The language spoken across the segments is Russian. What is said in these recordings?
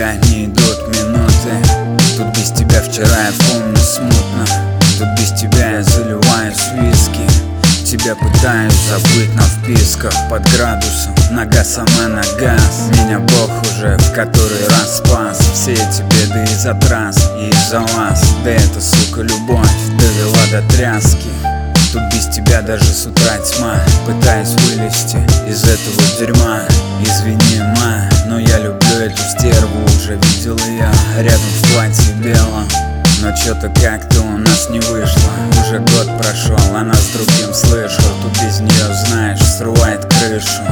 тебя не идут минуты. Тут без тебя вчера я помню смутно. Тут без тебя я заливаюсь в виски. Тебя пытаюсь забыть на вписках под градусом. Нога сама на газ. Меня Бог уже в который раз спас. Все эти беды из-за трасс и из-за вас. Да это, сука, любовь довела до тряски. Тут без тебя даже с утра тьма. Пытаюсь вылезти из этого дерьма. Извини, ма, но я люблю эту стерву. Уже видел ее рядом в платье белом. Но чё-то как-то у нас не вышло. Уже год прошел, она с другим слышал. Тут без нее, знаешь, срывает крышу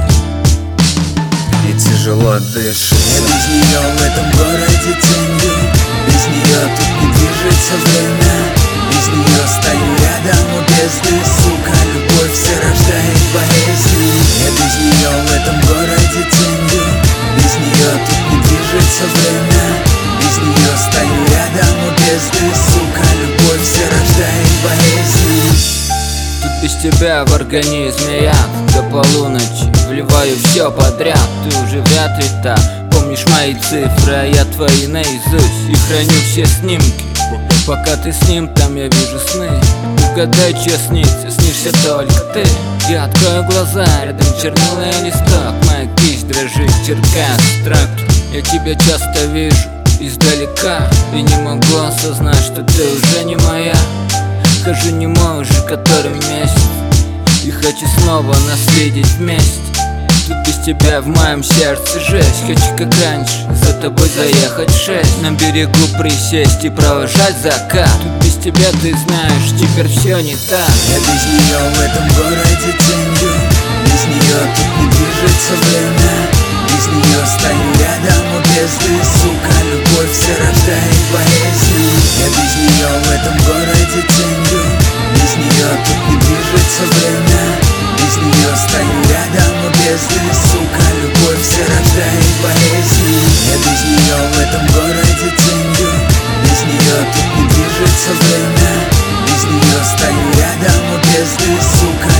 и тяжело дышит. Я без нее в этом городе тенью. Без нее тут не движется время. Без нее стою рядом у бездны. Сука, любовь все рождает болезни. Я без нее в этом городе тенью. Без нее тут не движется время. Без нее стою рядом у бездны. Сука, любовь все рождает болезни. Тут без тебя в организме я до полуночи вливаю все подряд. Ты уже вряд ли так помнишь мои цифры, а я твои наизусть. И храню все снимки. Пока ты с ним, там я вижу сны. Угадай, что снится, снишься только ты. Я открою глаза, рядом чернильный листок. Моя кисть дрожит, черкая строки. Я тебя часто вижу издалека и не могу осознать, что ты уже не моя. Хожу немой уже который месяц и хочу снова наследить вместе. Тут без тебя в моем сердце жесть. Хочу как раньше за тобой заехать в 6, на берегу присесть и провожать закат. Тут без тебя, ты знаешь, теперь все не так. Я без нее в этом городе тенью. Без нее тут не движется время. Без нее стою рядом у бездны. Сука, любовь все рождает болезни. Я без нее в этом городе тенью. Без нее тут не движется время. Без нее стою рядом у бездны. Сука, любовь все рождает болезни. Я без нее в этом городе тенью. Без нее тут не движется время. Без нее стою рядом у бездны. Сука,